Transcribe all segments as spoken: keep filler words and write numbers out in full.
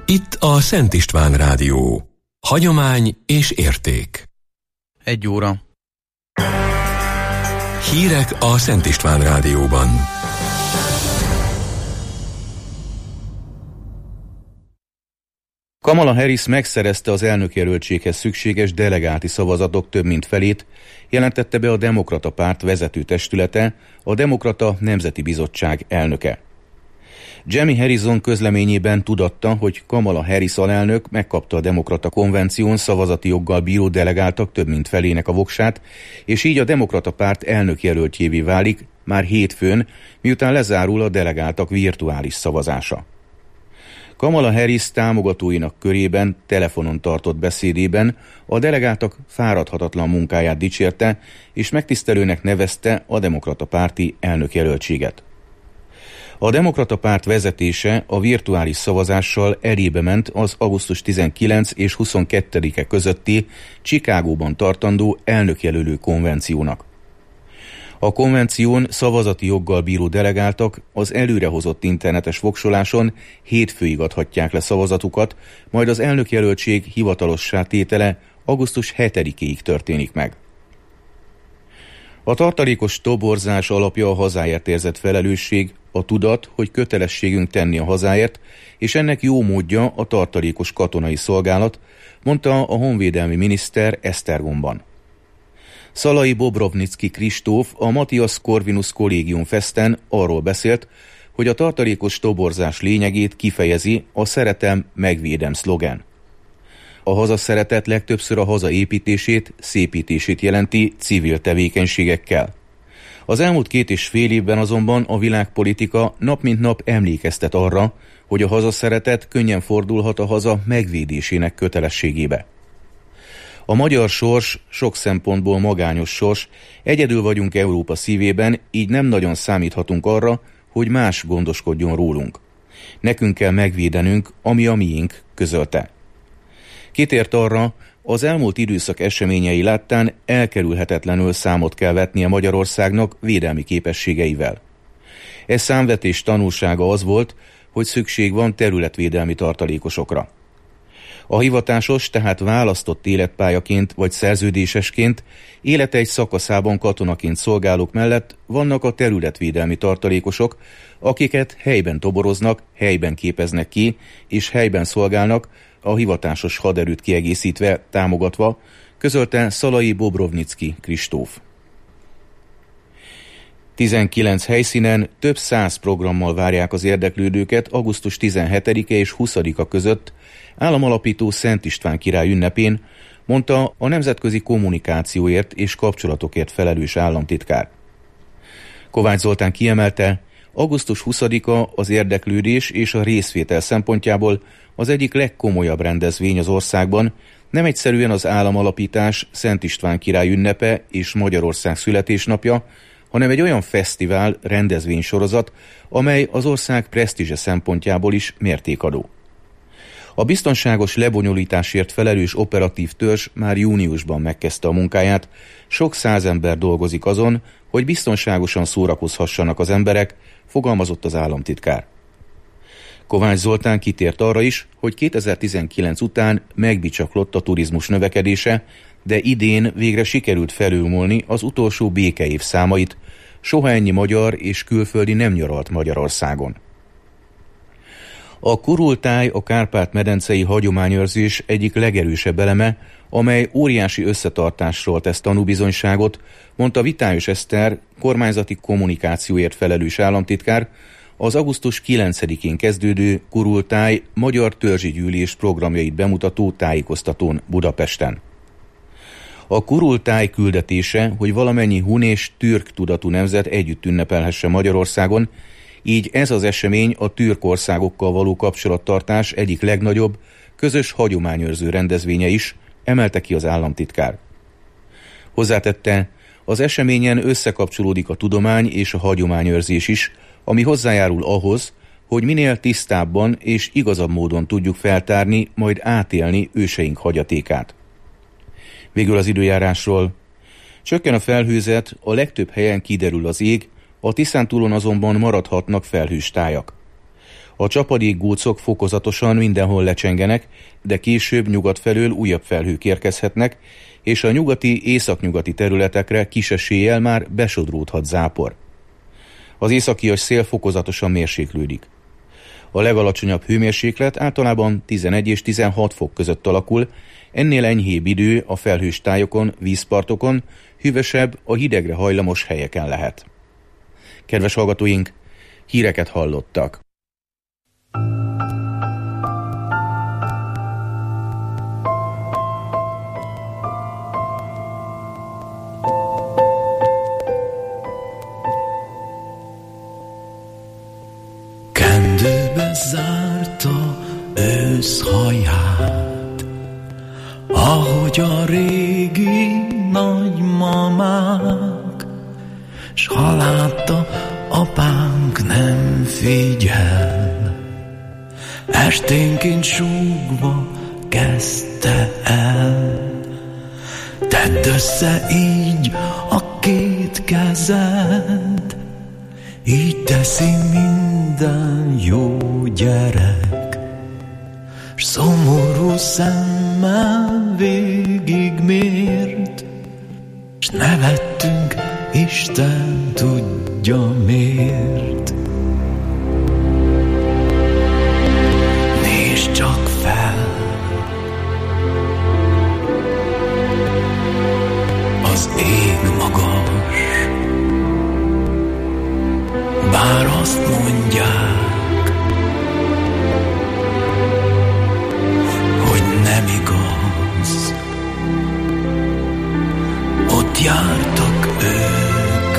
Itt a Szent István Rádió. Hagyomány és érték. Egy óra. Hírek a Szent István Rádióban. Kamala Harris megszerezte az elnökjelöltséghez szükséges delegáti szavazatok több mint felét, jelentette be a Demokrata Párt vezető testülete, a Demokrata Nemzeti Bizottság elnöke. Jamie Harrison közleményében tudatta, hogy Kamala Harris alelnök megkapta a Demokrata Konvención szavazati joggal bíró delegáltak több mint felének a voksát, és így a Demokrata Párt elnökjelöltjévé válik már hétfőn, miután lezárul a delegáltak virtuális szavazása. Kamala Harris támogatóinak körében telefonon tartott beszédében a delegáltak fáradhatatlan munkáját dicsérte, és megtisztelőnek nevezte a Demokrata Párti elnökjelöltséget. A Demokrata Párt vezetése a virtuális szavazással elébe ment az augusztus tizenkilencedike és huszonkettedike közötti Chicagóban tartandó elnökjelölő konvenciónak. A konvención szavazati joggal bíró delegáltak az előrehozott internetes voksoláson hétfőig adhatják le szavazatukat, majd az elnökjelöltség hivatalossá tétele augusztus hetedikéig történik meg. A tartalékos toborzás alapja a hazáért érzett felelősség, a tudat, hogy kötelességünk tenni a hazáért, és ennek jó módja a tartalékos katonai szolgálat, mondta a honvédelmi miniszter Esztergomban. Szalai Bobrovnicki Kristóf a Matthias Corvinus Collegium Festen arról beszélt, hogy a tartalékos toborzás lényegét kifejezi a szeretem, megvédem szlogen. A hazaszeretet legtöbbször a haza építését, szépítését jelenti civil tevékenységekkel. Az elmúlt két és fél évben azonban a világpolitika nap mint nap emlékeztet arra, hogy a hazaszeretet könnyen fordulhat a haza megvédésének kötelességébe. A magyar sors sok szempontból magányos sors, egyedül vagyunk Európa szívében, így nem nagyon számíthatunk arra, hogy más gondoskodjon rólunk. Nekünk kell megvédenünk, ami a miénk, közölte. Kitért arra, az elmúlt időszak eseményei láttán elkerülhetetlenül számot kell vetnie Magyarországnak védelmi képességeivel. Ez számvetés tanulsága az volt, hogy szükség van területvédelmi tartalékosokra. A hivatásos, tehát választott életpályaként vagy szerződésesként élete egy szakaszában katonaként szolgálók mellett vannak a területvédelmi tartalékosok, akiket helyben toboroznak, helyben képeznek ki, és helyben szolgálnak, a hivatásos haderőt kiegészítve, támogatva, közölte Szalai Bobrovnicki Kristóf. tizenkilenc helyszínen több száz programmal várják az érdeklődőket augusztus tizenhetedike és huszadika között államalapító Szent István király ünnepén, mondta a nemzetközi kommunikációért és kapcsolatokért felelős államtitkár. Kovács Zoltán kiemelte, augusztus huszadika az érdeklődés és a részvétel szempontjából az egyik legkomolyabb rendezvény az országban, nem egyszerűen az államalapítás, Szent István király ünnepe és Magyarország születésnapja, hanem egy olyan fesztivál, rendezvénysorozat, amely az ország presztízse szempontjából is mértékadó. A biztonságos lebonyolításért felelős operatív törzs már júniusban megkezdte a munkáját, sok száz ember dolgozik azon, hogy biztonságosan szórakozhassanak az emberek, fogalmazott az államtitkár. Kovács Zoltán kitért arra is, hogy kétezer-tizenkilenc után megbicsaklott a turizmus növekedése, de idén végre sikerült felülmúlni az utolsó békeév számait, soha ennyi magyar és külföldi nem nyaralt Magyarországon. A kurultáj a Kárpát-medencei hagyományőrzés egyik legerősebb eleme, amely óriási összetartásról tesz tanúbizonyságot, mondta Vitályos Eszter, kormányzati kommunikációért felelős államtitkár, az augusztus kilencedikén kezdődő kurultáj magyar törzsi gyűlés programjait bemutató tájékoztatón Budapesten. A kurultáj küldetése, hogy valamennyi hun és türk tudatú nemzet együtt ünnepelhesse Magyarországon, így ez az esemény a türk országokkal való kapcsolattartás egyik legnagyobb, közös hagyományőrző rendezvénye is, emelte ki az államtitkár. Hozzátette, az eseményen összekapcsolódik a tudomány és a hagyományőrzés is, ami hozzájárul ahhoz, hogy minél tisztábban és igazabb módon tudjuk feltárni, majd átélni őseink hagyatékát. Végül az időjárásról. Csökken a felhőzet, a legtöbb helyen kiderül az ég, a Tiszántúlon azonban maradhatnak felhős tájak. A csapadékgócok fokozatosan mindenhol lecsengenek, de később nyugat felől újabb felhők érkezhetnek, és a nyugati, északnyugati területekre kis eséllyel már besodródhat zápor. Az északias szél fokozatosan mérséklődik. A legalacsonyabb hőmérséklet általában tizenegy és tizenhat fok között alakul, ennél enyhébb idő a felhős tájokon, vízpartokon, hűvösebb a hidegre hajlamos helyeken lehet. Kedves hallgatóink, híreket hallottak. Kendőbe zárta őszhaját, ahogy a régi nagymamák, s ha látta, apánk nem figyel, esténként súgva kezdte el. Tedd össze így a két kezed, így teszi minden jó gyerek, s szomorú szemmel végigmért, s nevettünk, Isten tudja miért. Nézd csak fel, az ég magas, bár azt mondják, hogy nem igaz. Ott jártak ők,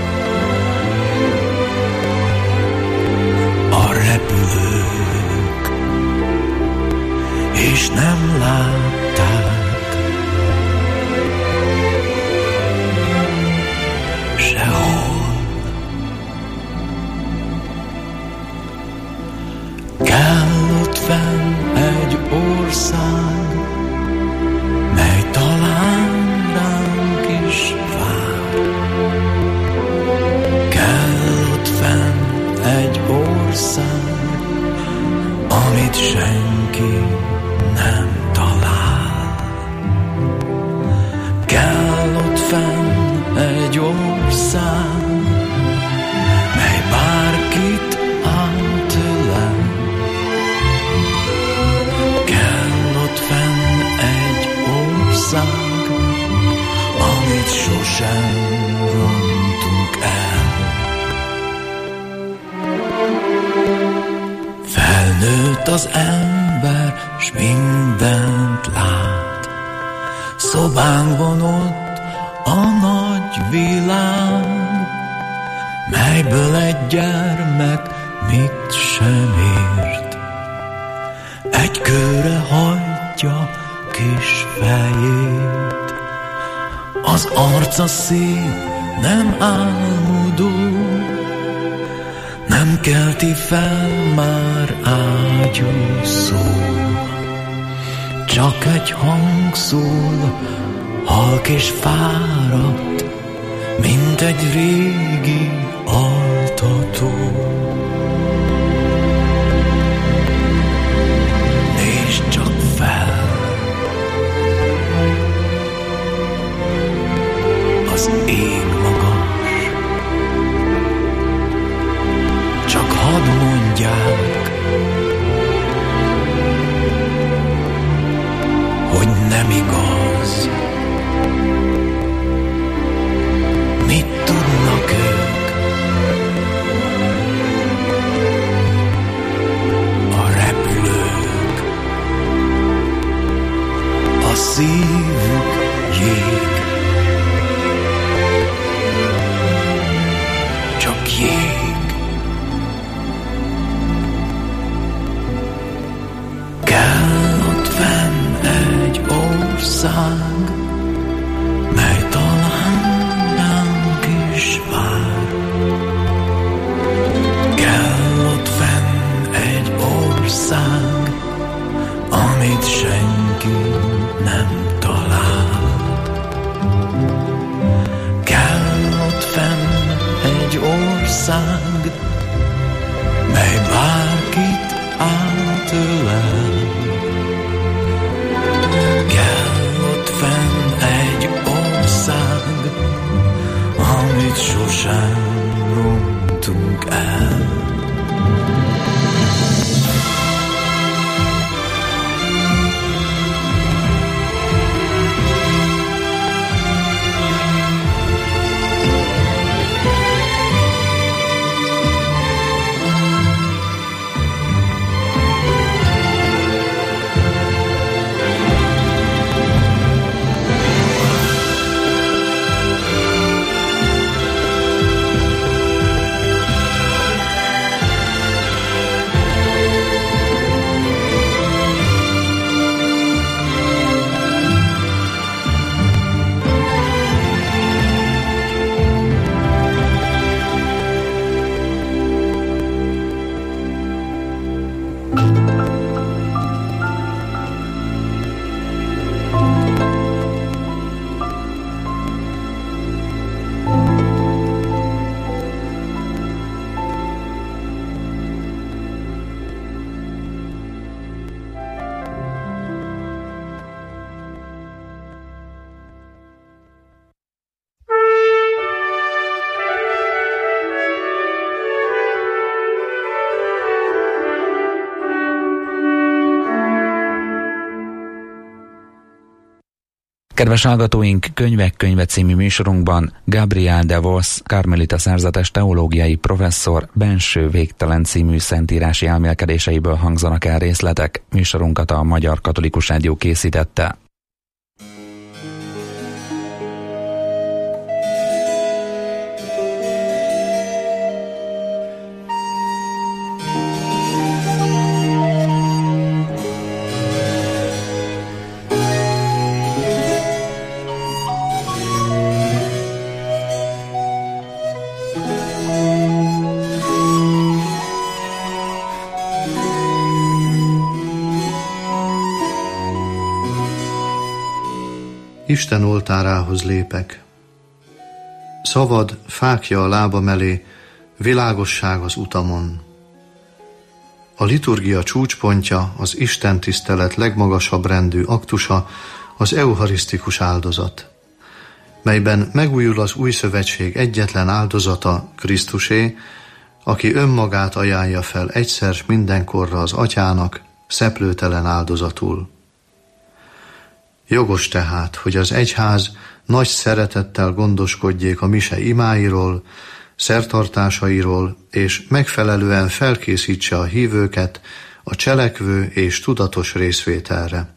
a repülők, és nem látták sehol. Kell ott fenn egy ország, mely talán ránk is vár. Kell ott fenn egy ország, amit senki nem talál. Kell ott fenn egy ország, mely bárkit átölel. Kell ott fenn egy ország, amit sosem rontunk el. Felnőtt az ember, s mindent lát. Szobánk van ott a nagy világ, melyből egy gyermek mit sem ért. Egy kőre hajtja kis fejét, az arca szép, nem álmodó, nem kelti fel már ágyú szó. Csak egy hang szól, halk és fáradt, mint egy régi altató. Nézd csak fel, az ég magas, csak hadd mondják, hogy nem igaz. Mit tudnak ők a repülők? A szívük jég, csak jég. Kell ott fenn egy ország, mely talán ránk is vár. Kell ott fenn egy ország, amit senki nem talál. Kell ott fenn egy ország, mely bárki átölel. Kell ott fenn egy ország, amit sosem rontunk el. Kedves hallgatóink, Könyvek könyve című műsorunkban Gabriel de Vos, karmelita szerzetes teológiai professzor Benső végtelen című szentírási elmélkedéseiből hangzanak el részletek. Műsorunkat a Magyar Katolikus Rádió készítette. Isten oltárához lépek. Szavad fákja a lábam elé, világosság az utamon. A liturgia csúcspontja, az Isten tisztelet legmagasabb rendű aktusa, az eucharisztikus áldozat, melyben megújul az új szövetség egyetlen áldozata, Krisztusé, aki önmagát ajánlja fel egyszer s mindenkorra az Atyának, szeplőtelen áldozatul. Jogos tehát, hogy az egyház nagy szeretettel gondoskodjék a mise imáiról, szertartásairól, és megfelelően felkészítse a hívőket a cselekvő és tudatos részvételre.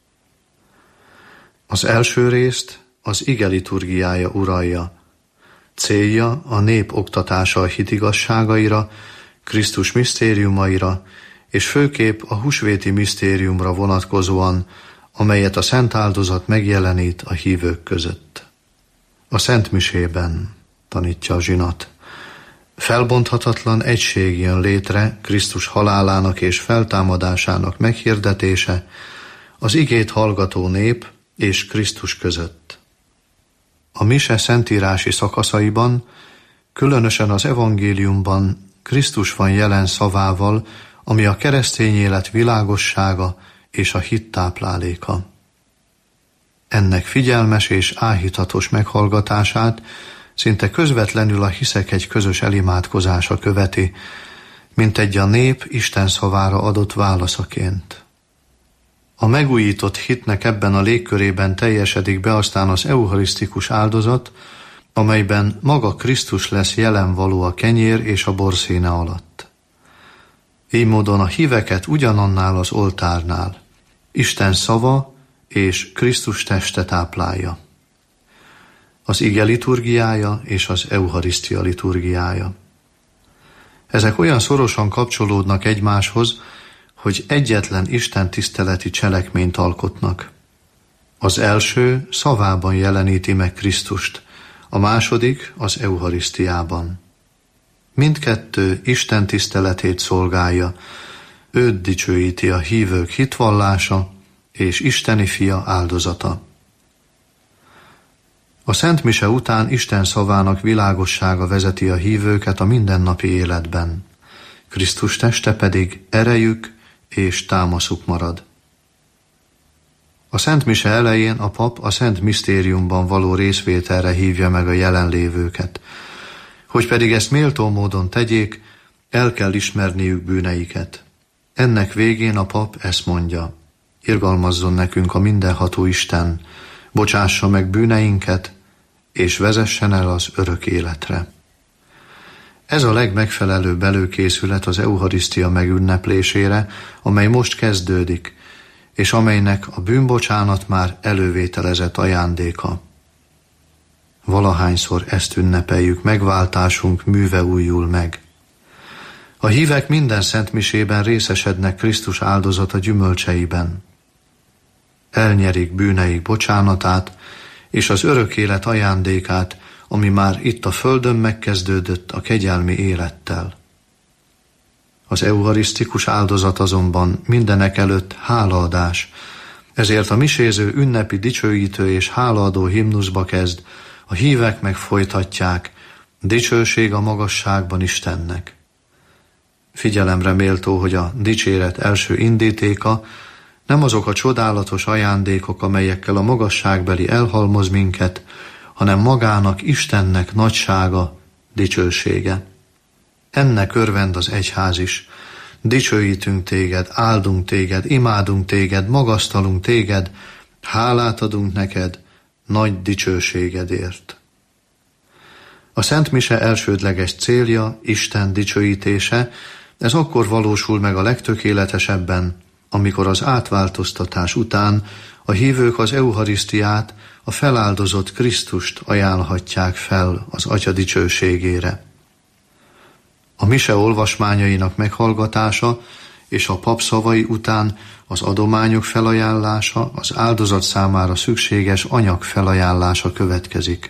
Az első részt az ige liturgiája uralja. Célja a nép oktatása a hit igazságaira, Krisztus misztériumaira, és főképp a húsvéti misztériumra vonatkozóan, amelyet a szent áldozat megjelenít a hívők között. A Szent Misében, tanítja a zsinat, felbonthatatlan egység jön létre Krisztus halálának és feltámadásának meghirdetése az igét hallgató nép és Krisztus között. A mise szentírási szakaszaiban, különösen az evangéliumban Krisztus van jelen szavával, ami a keresztény élet világossága és a hit tápláléka. Ennek figyelmes és áhítatos meghallgatását szinte közvetlenül a hiszek egy közös elimádkozása követi, mint egy a nép Isten szavára adott válaszaként. A megújított hitnek ebben a légkörében teljesedik be aztán az eucharisztikus áldozat, amelyben maga Krisztus lesz jelen való a kenyér és a borszíne alatt. Így módon a híveket ugyanannál az oltárnál Isten szava és Krisztus teste táplálja. Az ige liturgiája és az eucharisztia liturgiája. Ezek olyan szorosan kapcsolódnak egymáshoz, hogy egyetlen Isten tiszteleti cselekményt alkotnak. Az első szavában jeleníti meg Krisztust, a második az eucharisztiában. Mindkettő Isten tiszteletét szolgálja, őt dicsőíti a hívők hitvallása és isteni fia áldozata. A Szent Mise után Isten szavának világossága vezeti a hívőket a mindennapi életben, Krisztus teste pedig erejük és támaszuk marad. A Szent Mise elején a pap a Szent Misztériumban való részvételre hívja meg a jelenlévőket. Hogy pedig ezt méltó módon tegyék, el kell ismerniük bűneiket. Ennek végén a pap ezt mondja: irgalmazzon nekünk a mindenható Isten, bocsássa meg bűneinket, és vezessen el az örök életre. Ez a legmegfelelőbb előkészület az eucharisztia megünneplésére, amely most kezdődik, és amelynek a bűnbocsánat már elővételezett ajándéka. Valahányszor ezt ünnepeljük, megváltásunk műve újul meg. A hívek minden szentmisében részesednek Krisztus áldozata gyümölcseiben. Elnyerik bűneik bocsánatát és az örök élet ajándékát, ami már itt a földön megkezdődött a kegyelmi élettel. Az eucharisztikus áldozat azonban mindenek előtt hálaadás, ezért a miséző ünnepi dicsőítő és hálaadó himnuszba kezd, a hívek meg folytatják: dicsőség a magasságban Istennek. Figyelemre méltó, hogy a dicséret első indítéka nem azok a csodálatos ajándékok, amelyekkel a magasságbeli elhalmoz minket, hanem magának, Istennek nagysága, dicsősége. Ennek örvend az egyház is. Dicsőítünk téged, áldunk téged, imádunk téged, magasztalunk téged, hálát adunk neked nagy dicsőségedért. A Szent Mise elsődleges célja Isten dicsőítése, ez akkor valósul meg a legtökéletesebben, amikor az átváltoztatás után a hívők az eucharisztiát, a feláldozott Krisztust ajánlhatják fel az Atya dicsőségére. A mise olvasmányainak meghallgatása és a pap szavai után az adományok felajánlása, az áldozat számára szükséges anyag felajánlása következik.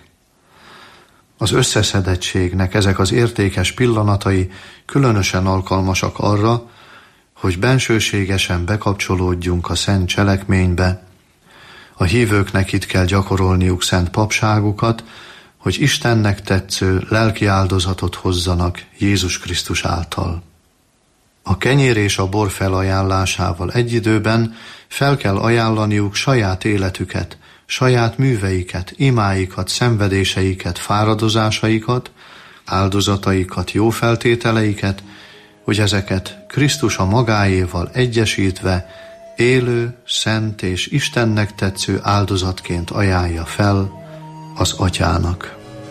Az összeszedettségnek ezek az értékes pillanatai különösen alkalmasak arra, hogy bensőségesen bekapcsolódjunk a szent cselekménybe. A hívőknek itt kell gyakorolniuk szent papságukat, hogy Istennek tetsző lelki áldozatot hozzanak Jézus Krisztus által. A kenyér és a bor felajánlásával egy időben fel kell ajánlaniuk saját életüket, saját műveiket, imáikat, szenvedéseiket, fáradozásaikat, áldozataikat, jó feltételeiket, hogy ezeket Krisztus a magáéval egyesítve élő, szent és Istennek tetsző áldozatként ajánlja fel az Atyának.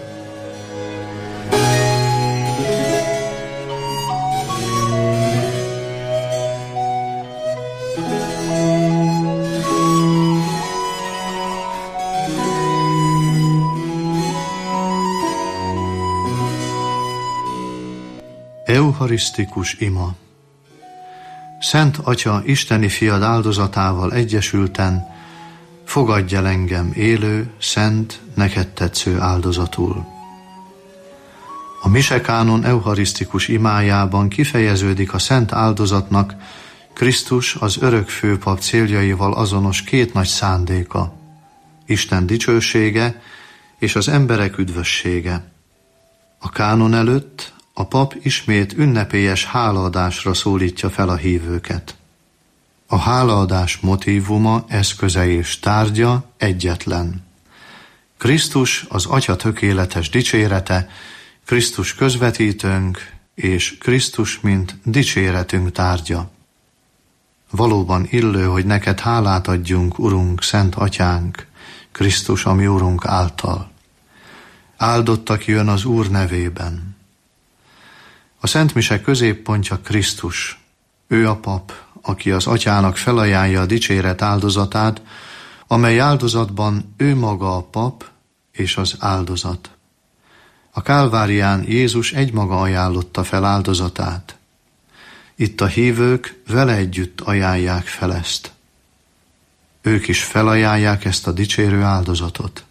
Eucharisztikus ima. Szent Atya, Isteni Fiad áldozatával egyesülten fogadj el engem élő, szent, neked tetsző áldozatul. A misekánon eucharisztikus imájában kifejeződik a szent áldozatnak Krisztus az örök főpap céljaival azonos két nagy szándéka: Isten dicsősége és az emberek üdvössége. A kánon előtt a pap ismét ünnepélyes hálaadásra szólítja fel a hívőket. A hálaadás motívuma, eszköze és tárgya egyetlen. Krisztus az Atya tökéletes dicsérete, Krisztus közvetítőnk, és Krisztus mint dicséretünk tárgya. Valóban illő, hogy neked hálát adjunk, Urunk, Szent Atyánk, Krisztus, a mi Urunk által. Áldottak jön az Úr nevében. A Szent Mise középpontja Krisztus. Ő a pap, aki az Atyának felajánlja a dicséret áldozatát, amely áldozatban ő maga a pap és az áldozat. A Kálvárián Jézus egymaga ajánlotta fel áldozatát. Itt a hívők vele együtt ajánlják fel ezt. Ők is felajánlják ezt a dicsérő áldozatot.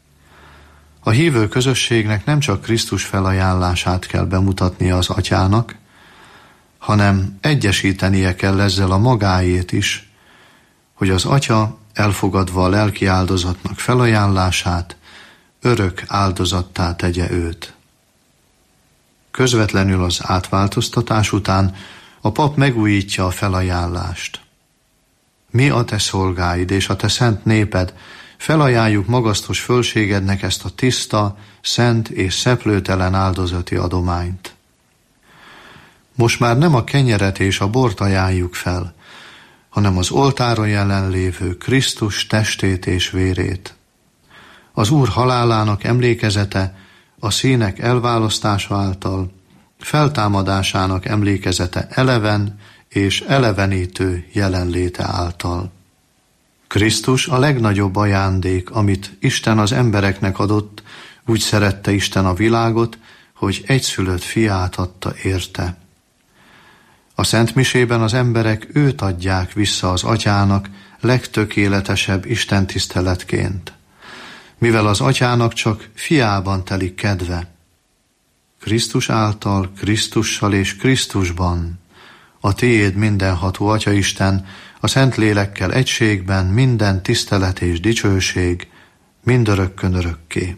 A hívő közösségnek nem csak Krisztus felajánlását kell bemutatnia az Atyának, hanem egyesítenie kell ezzel a magáét is, hogy az Atya elfogadva a lelki áldozatnak felajánlását, örök áldozattá tegye őt. Közvetlenül az átváltoztatás után A pap megújítja a felajánlást. Mi a te szolgáid és a te szent néped, felajánljuk magasztos fölségednek ezt a tiszta, szent és szeplőtelen áldozati adományt. Most már nem a kenyeret és a bort ajánljuk fel, hanem az oltáron jelenlévő Krisztus testét és vérét. Az Úr halálának emlékezete a színek elválasztása által, feltámadásának emlékezete eleven és elevenítő jelenléte által. Krisztus a legnagyobb ajándék, amit Isten az embereknek adott, úgy szerette Isten a világot, hogy egyszülött fiát adta érte. A szentmisében az emberek őt adják vissza az atyának legtökéletesebb istentiszteletként, mivel az atyának csak fiában telik kedve. Krisztus által, Krisztussal és Krisztusban a tiéd mindenható Atyaisten, a Szentlélekkel egységben minden tisztelet és dicsőség mindörökkön örökké.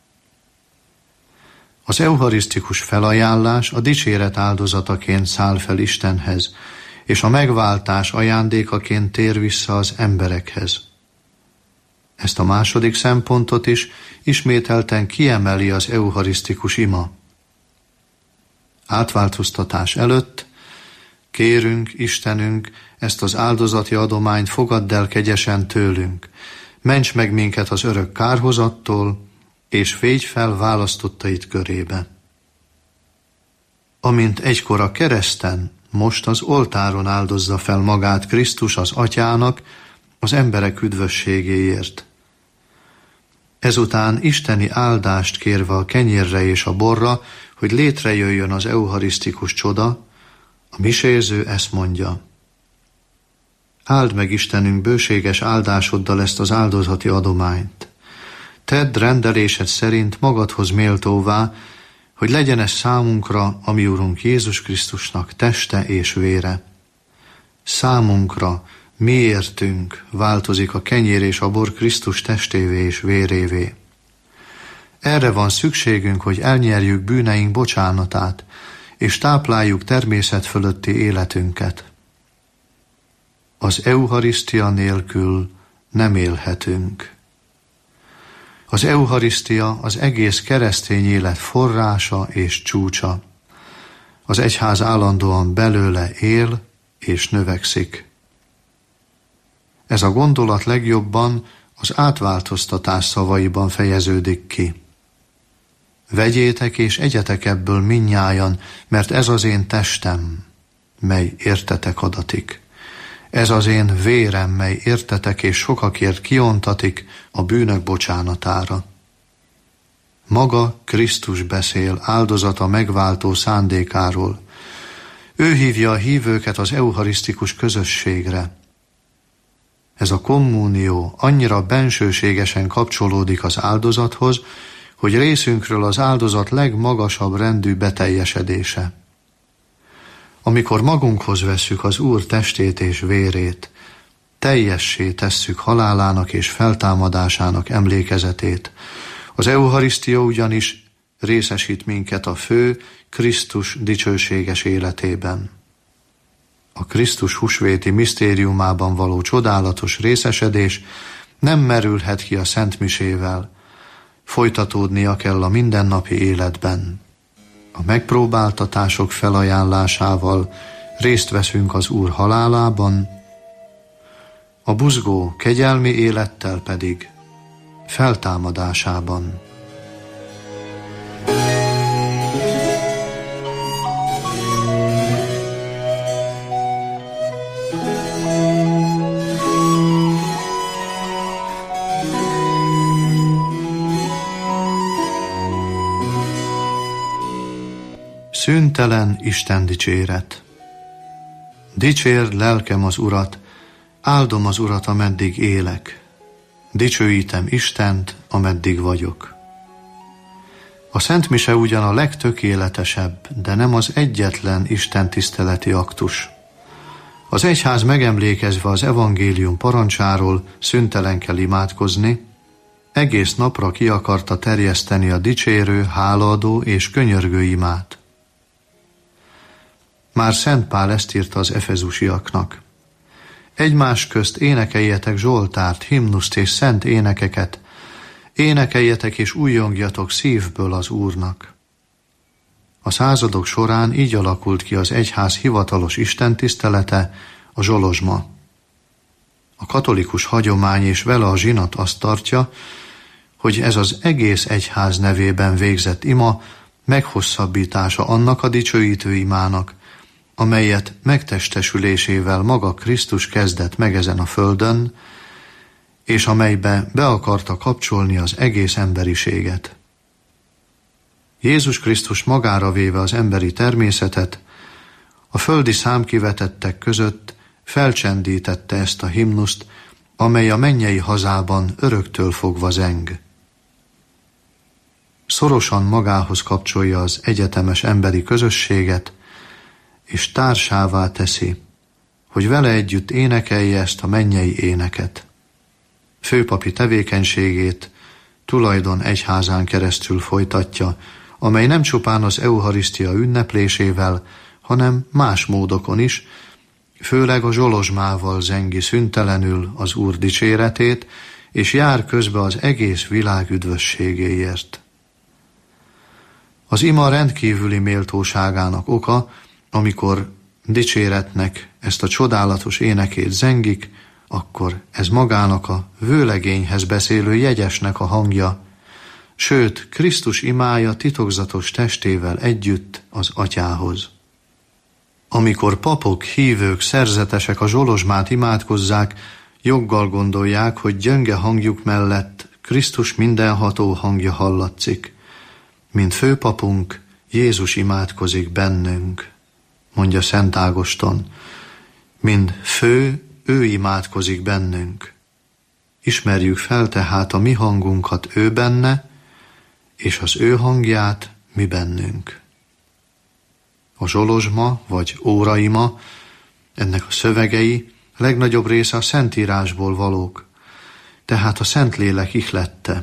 Az eucharisztikus felajánlás a dicséret áldozataként száll fel Istenhez, és a megváltás ajándékaként tér vissza az emberekhez. Ezt a második szempontot is ismételten kiemeli az eucharisztikus ima. Átváltoztatás előtt kérünk, Istenünk, ezt az áldozati adományt fogadd el kegyesen tőlünk, ments meg minket az örök kárhozattól, és védj fel választottait körébe. Amint egykor a kereszten, most az oltáron áldozza fel magát Krisztus az atyának az emberek üdvösségéért. Ezután isteni áldást kérve a kenyérre és a borra, hogy létrejöjjön az eucharisztikus csoda, a miséző ezt mondja: áld meg, Istenünk, bőséges áldásoddal ezt az áldozati adományt. Tedd rendelésed szerint magadhoz méltóvá, hogy legyen ez számunkra, a mi Urunk Jézus Krisztusnak teste és vére. Számunkra, miértünk változik a kenyér és a bor Krisztus testévé és vérévé. Erre van szükségünk, hogy elnyerjük bűneink bocsánatát, és tápláljuk természet fölötti életünket. Az eucharisztia nélkül nem élhetünk. Az eucharisztia az egész keresztény élet forrása és csúcsa. Az egyház állandóan belőle él és növekszik. Ez a gondolat legjobban az átváltoztatás szavaiban fejeződik ki. Vegyétek és egyetek ebből mindnyájan, mert ez az én testem, mely értetek adatik. Ez az én vérem, mely értetek és sokakért kiontatik a bűnök bocsánatára. Maga Krisztus beszél áldozata megváltó szándékáról. Ő hívja a hívőket az eucharisztikus közösségre. Ez a kommunió annyira bensőségesen kapcsolódik az áldozathoz, hogy részünkről az áldozat legmagasabb rendű beteljesedése. Amikor magunkhoz vesszük az Úr testét és vérét, teljessé tesszük halálának és feltámadásának emlékezetét. Az eucharisztia ugyanis részesít minket a fő Krisztus dicsőséges életében. A Krisztus húsvéti misztériumában való csodálatos részesedés nem merülhet ki a szentmisével, folytatódnia kell a mindennapi életben. A megpróbáltatások felajánlásával részt veszünk az Úr halálában, a buzgó kegyelmi élettel pedig feltámadásában. Szüntelen Isten dicséret. Dicsérd lelkem az Urat, áldom az Urat, ameddig élek. Dicsőítem Istent, ameddig vagyok. A Szent Mise ugyan a legtökéletesebb, de nem az egyetlen Isten tiszteleti aktus. Az egyház megemlékezve az evangélium parancsáról szüntelen kell imádkozni, egész napra ki akarta terjeszteni a dicsérő, hálaadó és könyörgő imát. Már Szent Pál ezt írta az efezusiaknak. Egymás közt énekeljetek zsoltárt, himnuszt és szent énekeket, énekeljetek és újjongjatok szívből az Úrnak. A századok során így alakult ki az egyház hivatalos istentisztelete, a zsolozsma. A katolikus hagyomány és vele a zsinat azt tartja, hogy ez az egész egyház nevében végzett ima meghosszabbítása annak a dicsőítő imának, amelyet megtestesülésével maga Krisztus kezdett meg ezen a földön, és amelybe be akarta kapcsolni az egész emberiséget. Jézus Krisztus magára véve az emberi természetet, a földi számkivetettek között felcsendítette ezt a himnuszt, amely a mennyei hazában öröktől fogva zeng. Szorosan magához kapcsolja az egyetemes emberi közösséget, és társává teszi, hogy vele együtt énekelje ezt a mennyei éneket. Főpapi tevékenységét tulajdon egyházán keresztül folytatja, amely nem csupán az eucharisztia ünneplésével, hanem más módokon is, főleg a zsolozsmával zengi szüntelenül az Úr dicséretét, és jár közbe az egész világ üdvösségéért. Az ima rendkívüli méltóságának oka, amikor dicséretnek ezt a csodálatos énekét zengik, akkor ez magának a vőlegényhez beszélő jegyesnek a hangja, sőt, Krisztus imája titokzatos testével együtt az Atyához. Amikor papok, hívők, szerzetesek a zsolozsmát imádkozzák, joggal gondolják, hogy gyönge hangjuk mellett Krisztus mindenható hangja hallatszik. Mint főpapunk, Jézus imádkozik bennünk, mondja Szent Ágoston. Mind fő, ő imádkozik bennünk. Ismerjük fel tehát a mi hangunkat ő benne, és az ő hangját mi bennünk. A zsolozsma vagy óraima, ennek a szövegei legnagyobb része a Szentírásból valók, tehát a Szentlélek ihlette.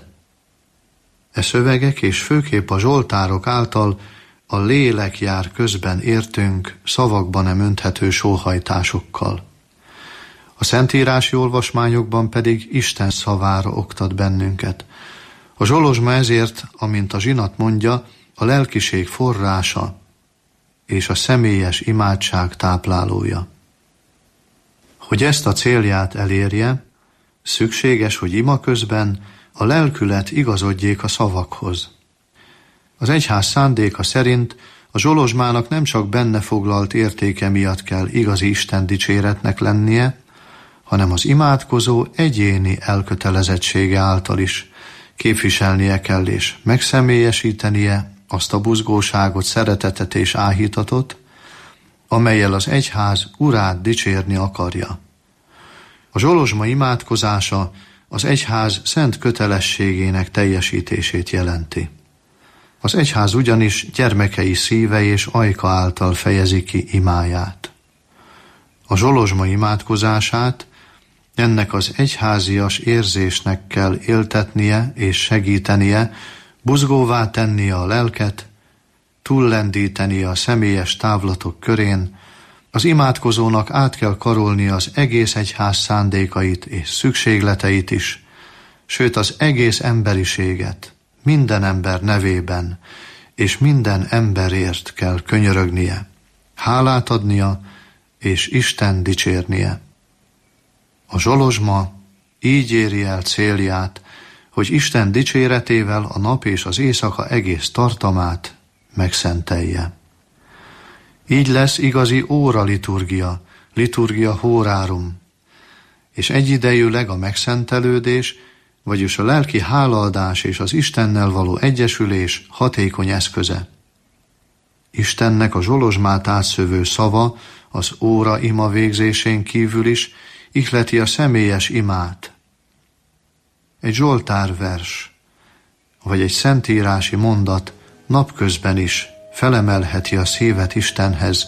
E szövegek és főképp a zsoltárok által a lélek jár közben értünk szavakban nem önthető sóhajtásokkal. A szentírási olvasmányokban pedig Isten szavára oktat bennünket. A zsolozsma ezért, amint a zsinat mondja, a lelkiség forrása és a személyes imádság táplálója. Hogy ezt a célját elérje, szükséges, hogy ima közben a lelkület igazodjék a szavakhoz. Az egyház szándéka szerint a zsolozsmának nem csak benne foglalt értéke miatt kell igazi Isten dicséretnek lennie, hanem az imádkozó egyéni elkötelezettsége által is képviselnie kell és megszemélyesítenie azt a buzgóságot, szeretetet és áhítatot, amellyel az egyház urát dicsérni akarja. A zsolozsma imádkozása az egyház szent kötelességének teljesítését jelenti. Az egyház ugyanis gyermekei szíve és ajka által fejezi ki imáját. A zsolozsma imádkozását ennek az egyházias érzésnek kell éltetnie és segítenie, buzgóvá tennie a lelket, túllendítenie a személyes távlatok körén, az imádkozónak át kell karolnia az egész egyház szándékait és szükségleteit is, sőt az egész emberiséget, minden ember nevében és minden emberért kell könyörögnie, hálát adnia és Isten dicsérnie. A zsolozsma így éri el célját, hogy Isten dicséretével a nap és az éjszaka egész tartamát megszentelje. Így lesz igazi óra liturgia, liturgia horárum, és egyidejűleg a megszentelődés, vagyis a lelki hálaadás és az Istennel való egyesülés hatékony eszköze. Istennek a zsolozsmát átszövő szava az óra ima végzésén kívül is ihleti a személyes imát. Egy zsoltárvers, vagy egy szentírási mondat napközben is felemelheti a szívet Istenhez,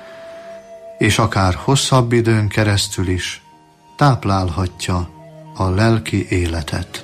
és akár hosszabb időn keresztül is táplálhatja a lelki életet.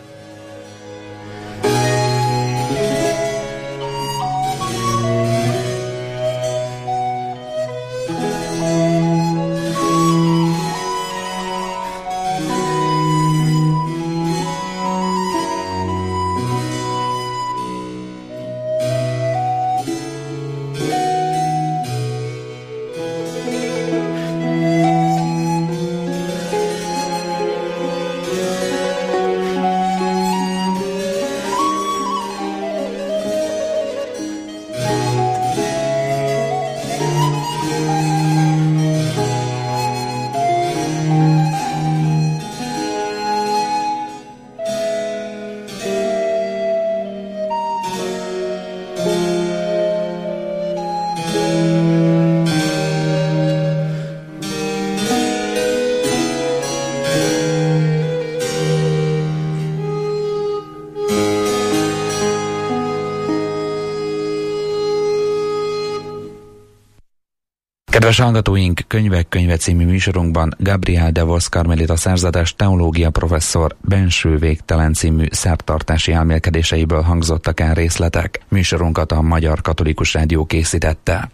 Kedves hallgatóink, Könyvek könyve című műsorunkban Gabriel de Vos karmelita szerzetes teológia professzor Benső végtelen című szertartási elmélkedéseiből hangzottak el részletek. Műsorunkat a Magyar Katolikus Rádió készítette.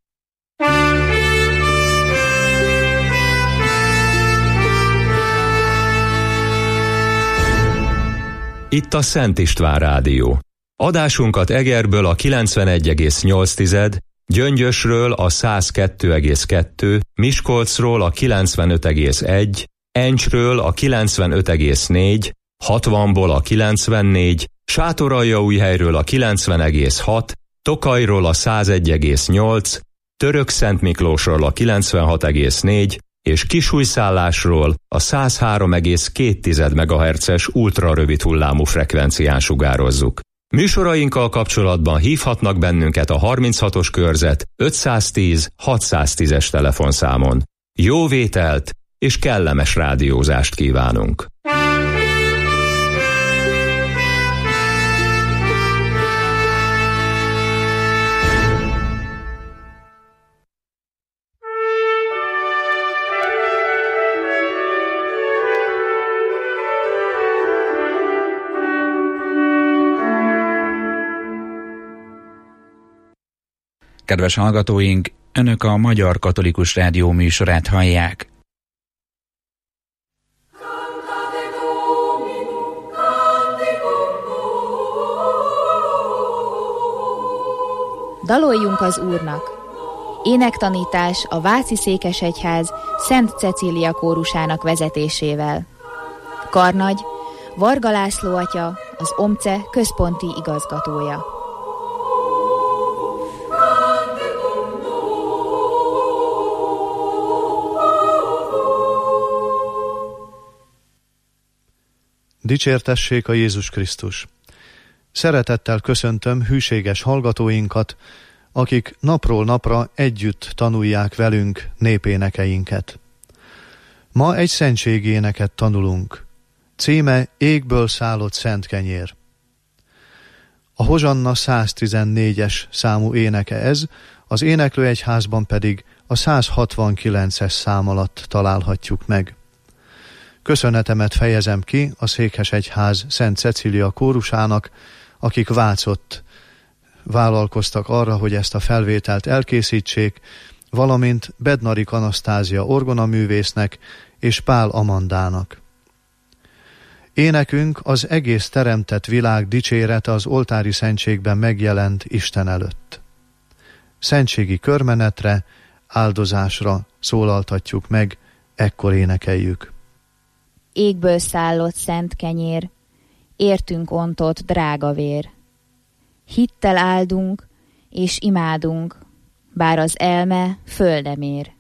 Itt a Szent István Rádió. Adásunkat Egerből a kilencvenegy egész nyolc, Gyöngyösről a száz kettő egész kettő, Miskolcról a kilencvenöt egész egy, Encsről a kilencvenöt egész négy, hatvanból a kilencvennégy, Sátoraljaújhelyről a kilencven egész hat, Tokajról a százegy egész nyolc, Törökszentmiklósról a kilencvenhat egész négy, és Kisújszállásról a száz három egész két megahertzes ultrarövid hullámú frekvencián sugározzuk. Műsorainkkal kapcsolatban hívhatnak bennünket a harminchatos körzet ötszáztíz hatszáztízes telefonszámon. Jó vételt és kellemes rádiózást kívánunk! Kedves hallgatóink, Önök a Magyar Katolikus Rádió műsorát hallják. Daloljunk az Úrnak! Énektanítás a Váci Székesegyház Szent Cecília kórusának vezetésével. Karnagy Varga László atya, az OMCE központi igazgatója. Dicsértessék a Jézus Krisztus! Szeretettel köszöntöm hűséges hallgatóinkat, akik napról napra együtt tanulják velünk népénekeinket. Ma egy szentségéneket tanulunk. Címe Égből szállott szent kenyér. A Hozsanna száztizennégyes számú éneke ez, az éneklőegyházban pedig a száz hatvankilences szám alatt találhatjuk meg. Köszönetemet fejezem ki a Székesegyház Szent Cecília kórusának, akik Vácott vállalkoztak arra, hogy ezt a felvételt elkészítsék, valamint Bednarik Anasztázia orgonaművésznek és Pál Amandának. Énekünk az egész teremtett világ dicsérete az oltári szentségben megjelent Isten előtt. Szentségi körmenetre, áldozásra szólaltatjuk meg, ekkor énekeljük. Égből szállott szent kenyér, értünk ontott drága vér. Hittel áldunk és imádunk, bár az elme föl nem ér.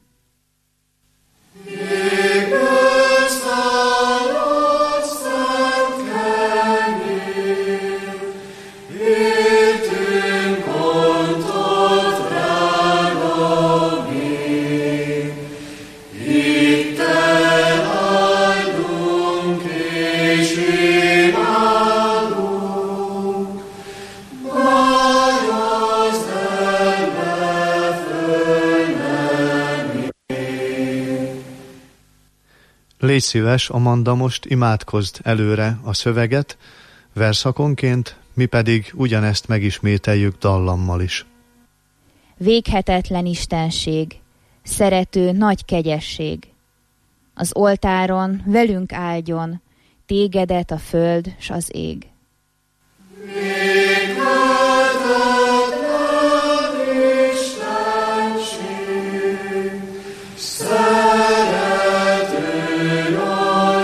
Égből szállott szent kenyér, értünk ontott drága vér. Hittel áldunk és imádunk, bár az elme föl nem ér. Légy szíves, Amanda, most imádkozd előre a szöveget, verszakonként, mi pedig ugyanezt megismételjük dallammal is. Véghetetlen istenség, szerető nagy kegyesség. Az oltáron velünk áldjon, tégedet a föld s az ég. Véghetetlen istenség, szerető nagy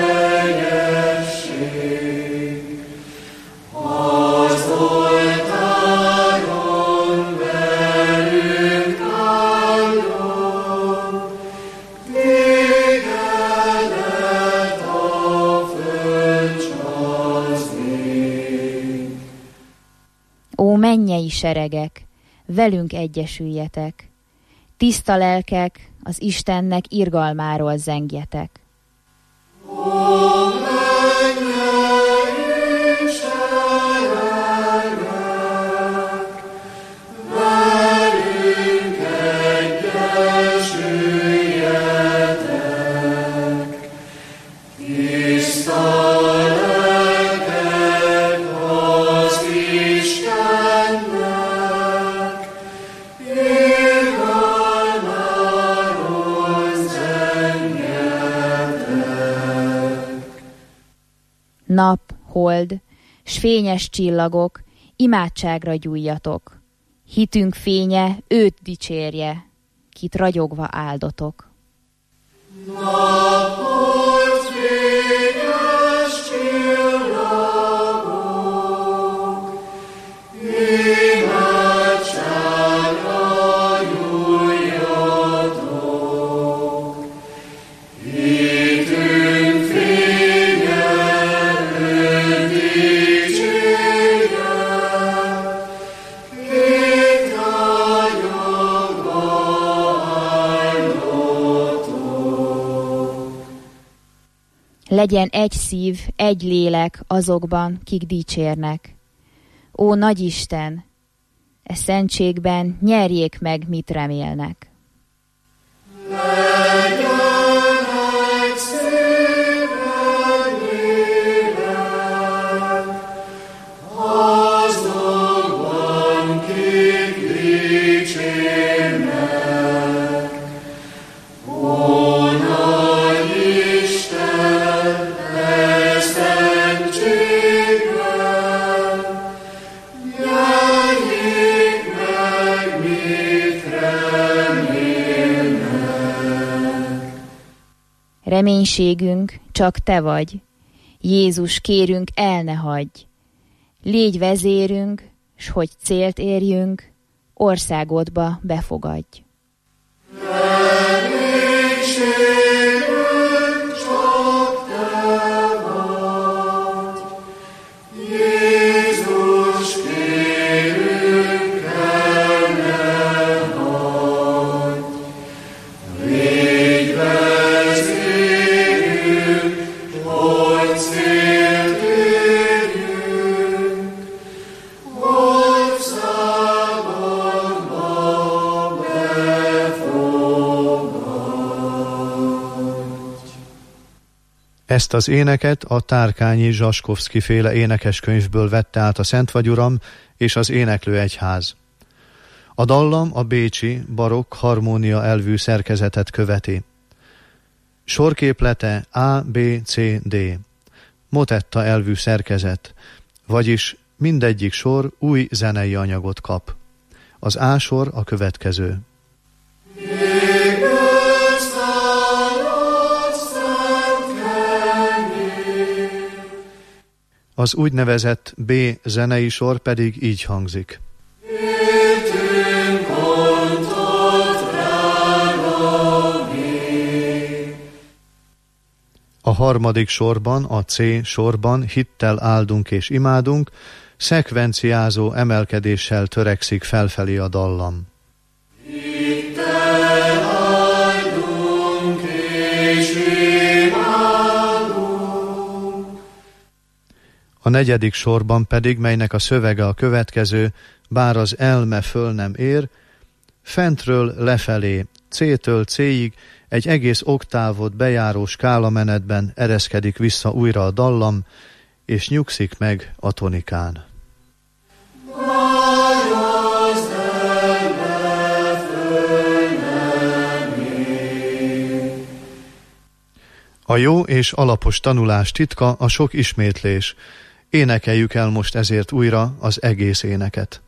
kegyesség. Az oltáron velünk áldjon, tégedet a föld s az ég. Ó mennyei seregek, velünk egyesüljetek, tiszta lelkek, az Istennek irgalmáról zengjetek. Velünk egyesüljetek, nap, hold, s fényes csillagok, imádságra gyújjatok. Hitünk fénye őt dicsérje, kit ragyogva áldotok. Nap, hold, fényes csillagok, imádságra gyújjatok. Hitünk fénye őt dicsérje, kit ragyogva áldotok. Legyen egy szív, egy lélek azokban, kik dicsérnek. Ó, nagy Isten, e szentségben nyerjék meg, mit remélnek. Legyen egy szív, egy lélek, azokban, kik dicsérnek. Ó, nagy Isten, e szentségben nyerjék meg, mit remélnek. Reménységünk csak te vagy. Jézus, kérünk, el ne hagyj. Légy vezérünk, s hogy célt érjünk, országodba befogadj. Reménységünk csak te vagy. Jézus, kérünk, el ne hagyj. Légy vezérünk, hogy célt érjünk, országodba befogadj. Ezt az éneket a Tárkányi Zsaskovszky féle énekeskönyvből vette át a Szent vagy Uram és az Éneklő Egyház. A dallam a bécsi barokk harmónia elvű szerkezetet követi. Sorképlete A, B, C, D. Motetta elvű szerkezet, vagyis mindegyik sor új zenei anyagot kap. Az A sor a következő. Az úgynevezett B zenei sor pedig így hangzik. A harmadik sorban, a C sorban hittel áldunk és imádunk, szekvenciázó emelkedéssel törekszik felfelé a dallam. Hittel áldunk és imádunk. A negyedik sorban pedig, melynek a szövege a következő, bár az elme föl nem ér, fentről lefelé, C-től C-ig egy egész oktávot bejáró skálamenetben ereszkedik vissza újra a dallam, és nyugszik meg a tonikán. A jó és alapos tanulás titka a sok ismétlés. Énekeljük el most ezért újra az egész éneket.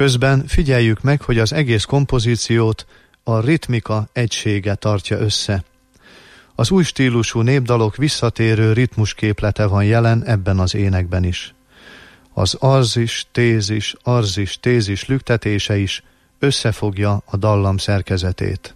Közben figyeljük meg, hogy az egész kompozíciót a ritmika egysége tartja össze. Az új stílusú népdalok visszatérő ritmusképlete van jelen ebben az énekben is. Az arzis, tézis, arzis, tézis lüktetése is összefogja a dallam szerkezetét.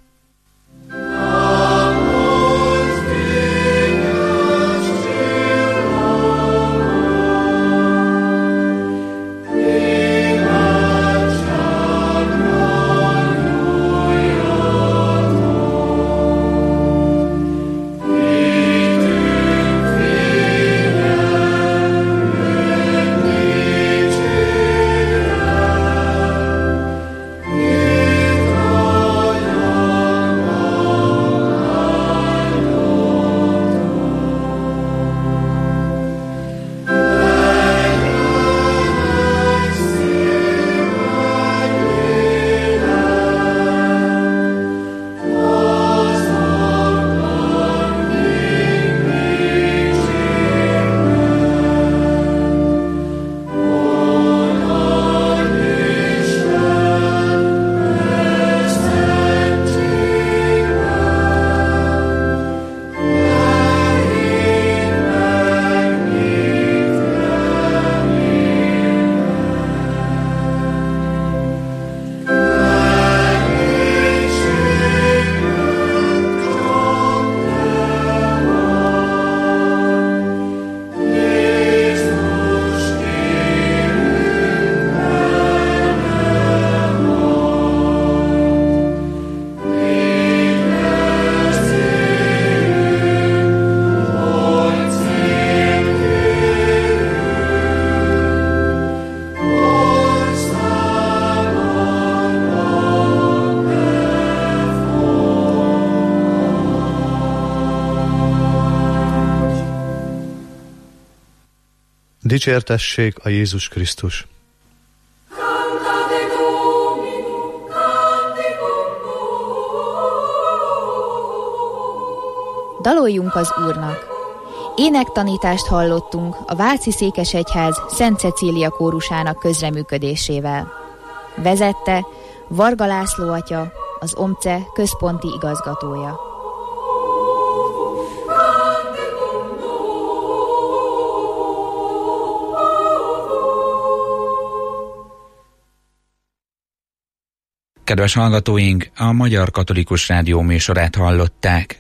Dicsértessék a Jézus Krisztus! Daloljunk az Úrnak! Énektanítást hallottunk a Váci Székesegyház Szent Cecília kórusának közreműködésével. Vezette Varga László atya, az OMCE központi igazgatója. Kedves hallgatóink, a Magyar Katolikus Rádió műsorát hallották.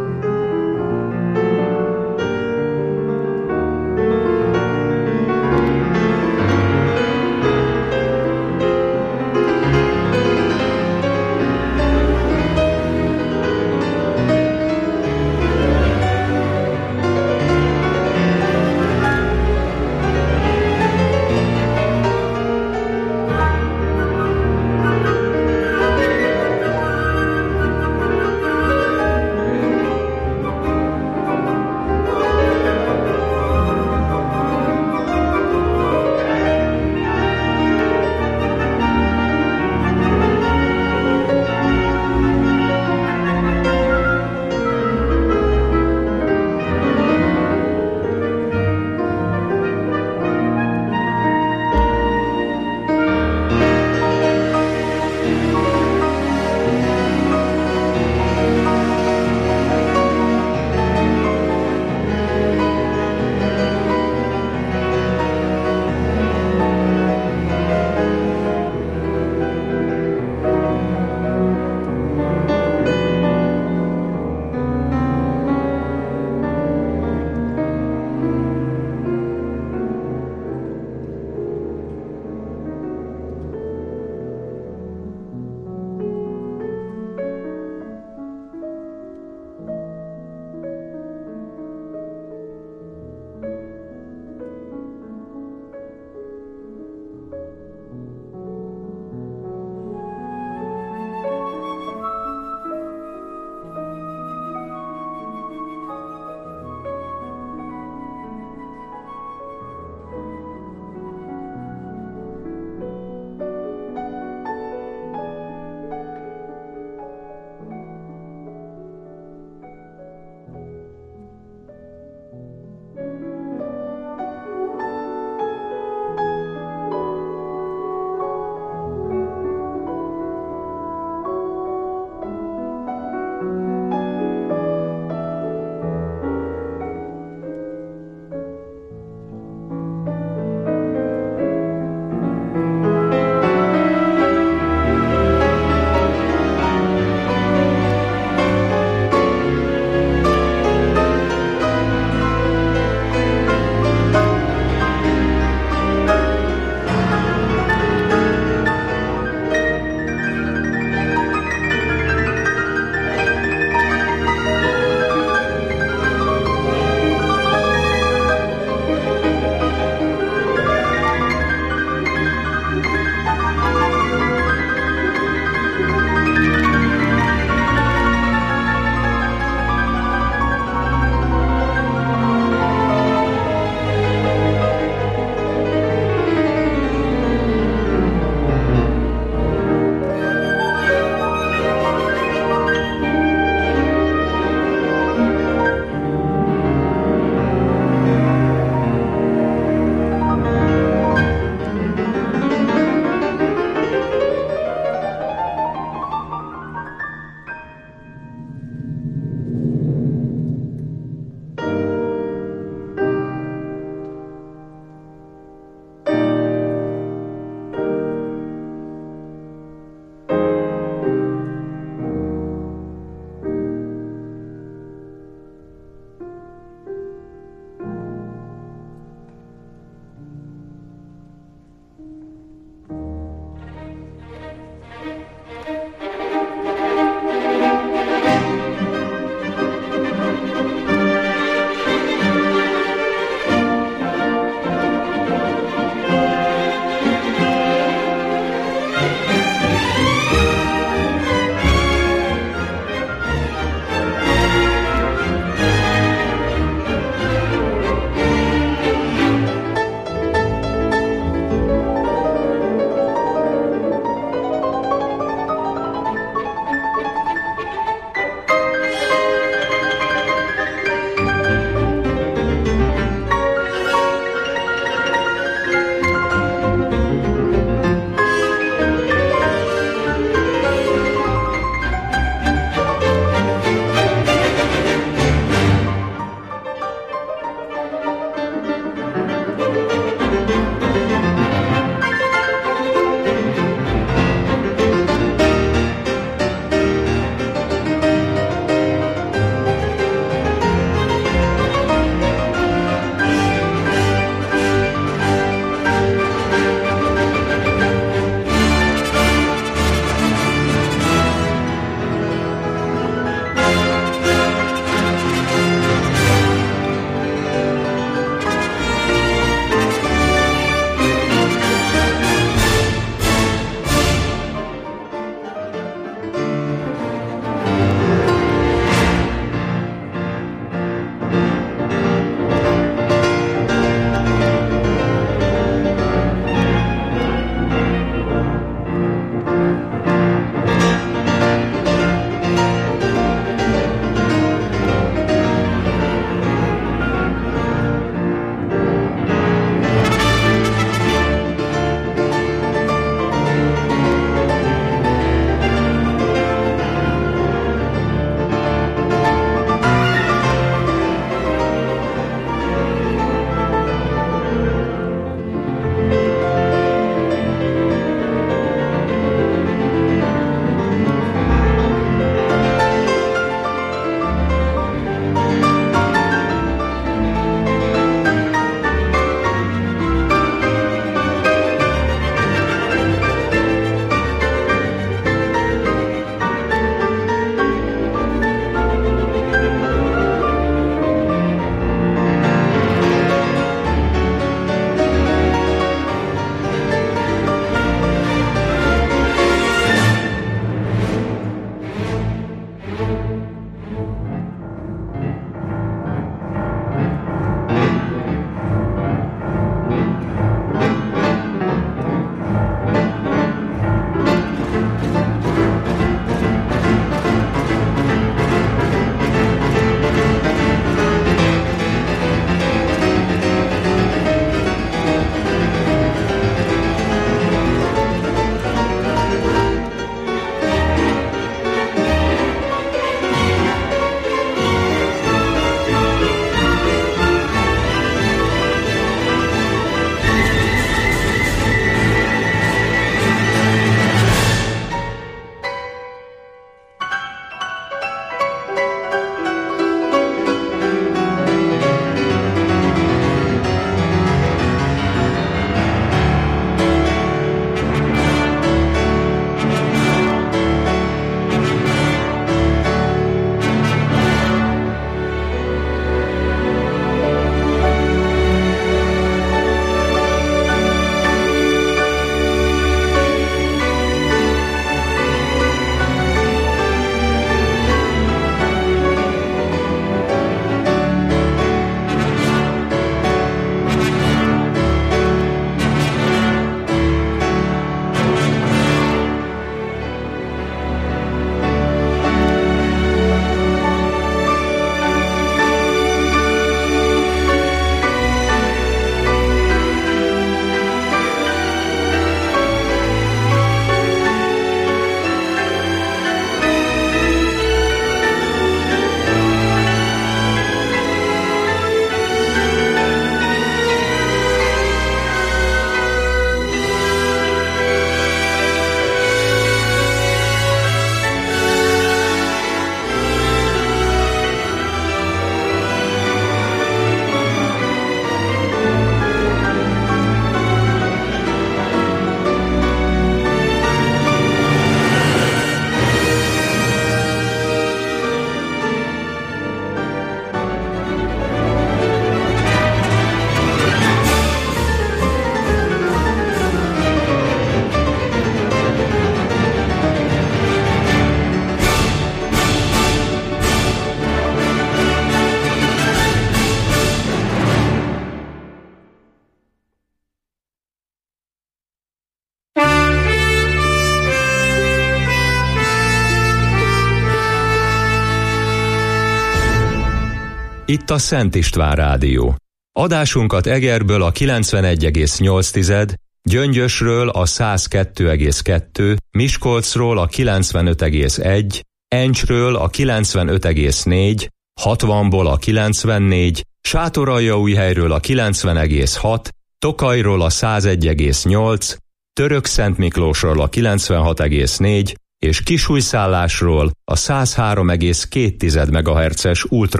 Itt a Szent István Rádió. Adásunkat Egerből a kilencvenegy egész nyolc, Gyöngyösről a száz kettő egész kettő, Miskolcról a kilencvenöt egész egy, Encsről a kilencvenöt egész négy, hatvanból a kilencvennégy, Sátoraljaújhelyről a kilencven egész hat, Tokajról a száz egy egész nyolc, Törökszentmiklósról a kilencvenhat egész négy és Kisújszállásról a száz három egész két MHz-es ultra